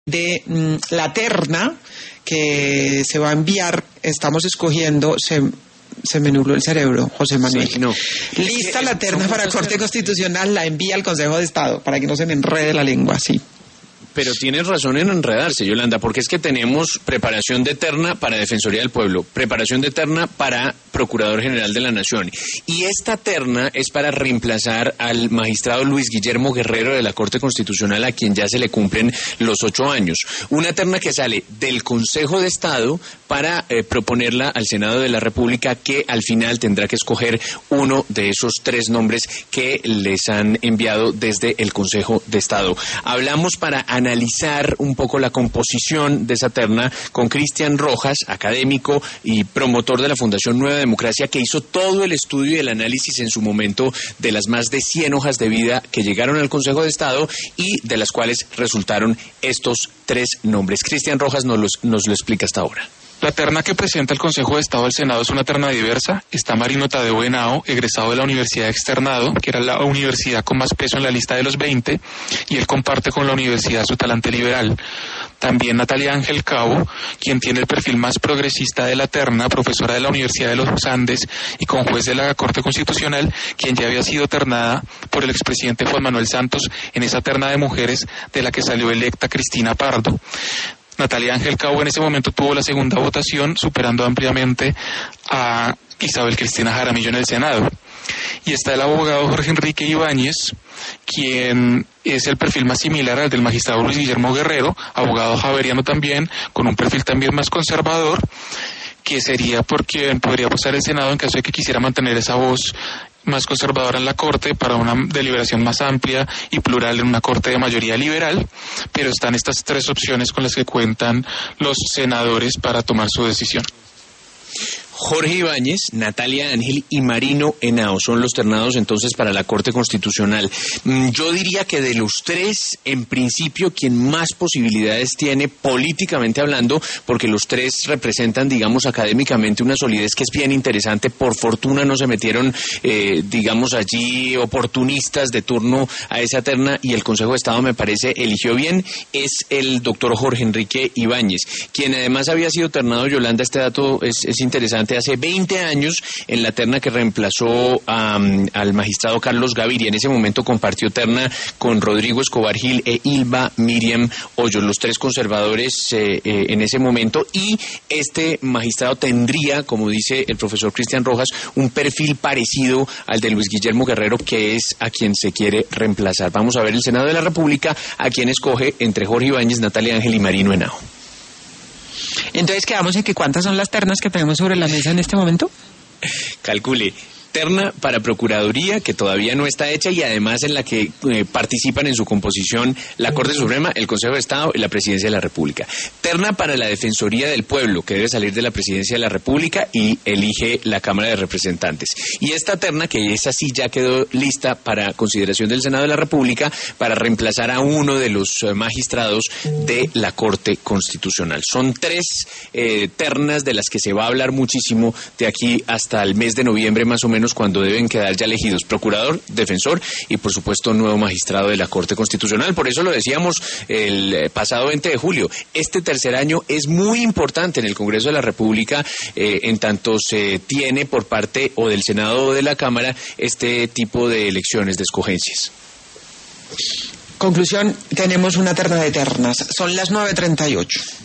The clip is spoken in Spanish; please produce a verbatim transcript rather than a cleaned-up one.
de mm, la terna que se va a enviar. Estamos escogiendo, se, se me nubló el cerebro, José Manuel. Sí, no. Lista es la terna para Corte Constitucional, la envía al Consejo de Estado, para que no se me enrede la lengua, sí. Pero tienes razón en enredarse, Yolanda, porque es que tenemos preparación de terna para Defensoría del Pueblo, preparación de terna para Procurador General de la Nación. Y esta terna es para reemplazar al magistrado Luis Guillermo Guerrero de la Corte Constitucional, a quien ya se le cumplen los ocho años. Una terna que sale del Consejo de Estado para eh, proponerla al Senado de la República, que al final tendrá que escoger uno de esos tres nombres que les han enviado desde el Consejo de Estado. Hablamos para analizar un poco la composición de esa terna con Cristian Rojas, académico y promotor de la Fundación Nueva Democracia, que hizo todo el estudio y el análisis en su momento de las más de cien hojas de vida que llegaron al Consejo de Estado y de las cuales resultaron estos tres nombres. Cristian Rojas nos, los, nos lo explica hasta ahora. La terna que presenta el Consejo de Estado al Senado es una terna diversa. Está Marino Tadeo Henao, egresado de la Universidad Externado, que era la universidad con más peso en la lista de los veinte, y él comparte con la universidad su talante liberal. También Natalia Ángel Cabo, quien tiene el perfil más progresista de la terna, profesora de la Universidad de los Andes y conjuez de la Corte Constitucional, quien ya había sido ternada por el expresidente Juan Manuel Santos en esa terna de mujeres de la que salió electa Cristina Pardo. Natalia Ángel Cabo en ese momento tuvo la segunda votación, superando ampliamente a Isabel Cristina Jaramillo en el Senado. Y está el abogado Jorge Enrique Ibáñez, quien es el perfil más similar al del magistrado Luis Guillermo Guerrero, abogado javeriano también, con un perfil también más conservador, que sería por quien podría pasar el Senado en caso de que quisiera mantener esa voz más conservadora en la Corte para una deliberación más amplia y plural en una Corte de mayoría liberal, pero están estas tres opciones con las que cuentan los senadores para tomar su decisión. Jorge Ibáñez, Natalia Ángel y Marino Henao son los ternados entonces para la Corte Constitucional. Yo diría que de los tres, en principio, quien más posibilidades tiene políticamente hablando, porque los tres representan, digamos, académicamente una solidez que es bien interesante. Por fortuna no se metieron, eh, digamos, allí oportunistas de turno a esa terna, y el Consejo de Estado, me parece, eligió bien. Es el doctor Jorge Enrique Ibáñez, quien además había sido ternado, Yolanda, este dato es, es interesante, hace veinte años en la terna que reemplazó a, um, al magistrado Carlos Gaviria. En ese momento compartió terna con Rodrigo Escobar Gil e Ilva Miriam Hoyos, los tres conservadores eh, eh, en ese momento, y este magistrado tendría, como dice el profesor Cristian Rojas, un perfil parecido al de Luis Guillermo Guerrero, que es a quien se quiere reemplazar. Vamos a ver el Senado de la República a quien escoge entre Jorge Ibáñez, Natalia Ángel y Marino Henao. Entonces quedamos en que ¿cuántas son las ternas que tenemos sobre la mesa en este momento? Calcule. Terna para Procuraduría, que todavía no está hecha y además en la que eh, participan en su composición la Corte Suprema, el Consejo de Estado y la Presidencia de la República. Terna para la Defensoría del Pueblo, que debe salir de la Presidencia de la República y elige la Cámara de Representantes. Y esta terna, que esa sí ya quedó lista para consideración del Senado de la República, para reemplazar a uno de los eh, magistrados de la Corte Constitucional. Son tres eh, ternas de las que se va a hablar muchísimo de aquí hasta el mes de noviembre, más o menos, cuando deben quedar ya elegidos procurador, defensor y por supuesto nuevo magistrado de la Corte Constitucional. Por eso lo decíamos el pasado veinte de julio, este tercer año es muy importante en el Congreso de la República, eh, en tanto se tiene por parte o del Senado o de la Cámara este tipo de elecciones, de escogencias. Conclusión, tenemos una terna de ternas, son las nueve treinta y ocho.